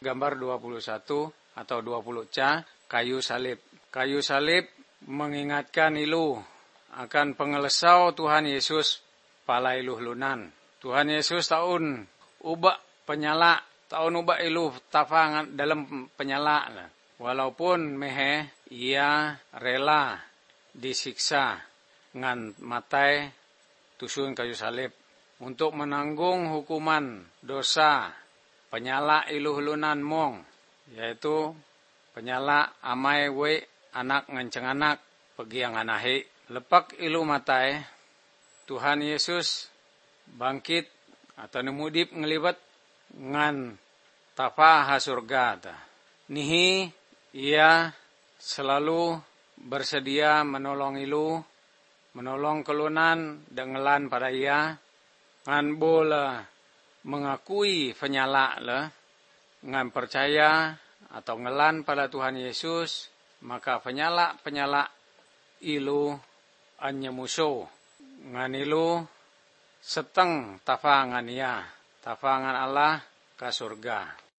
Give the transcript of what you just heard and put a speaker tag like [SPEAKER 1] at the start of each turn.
[SPEAKER 1] gambar 21 atau 20 kayu salib. Kayu salib mengingatkan ilu akan pengelesau Tuhan Yesus pala iluh lunan. Tuhan Yesus tahun ubah penyala, tahun ubah ilu tafangan dalam penyala. Walaupun mehe ia rela disiksa ngan matai tusun kayu salib untuk menanggung hukuman dosa penyala iluh lunan mong, yaitu penyala amai we anak nganceng anak pegiang anahi. Lepak ilu matai Tuhan Yesus bangkit atau nemudip ngelibat ngan tafa ha surga ta. Nihi ia selalu bersedia menolong ilu, menolong kelunan dengelan pada ia, ngan bola mengakui penyala le, ngan percaya atau ngelan pada Tuhan Yesus, maka penyala ilu anyemuso, ngan ilu seteng tafangan ia, tafangan Allah ke surga.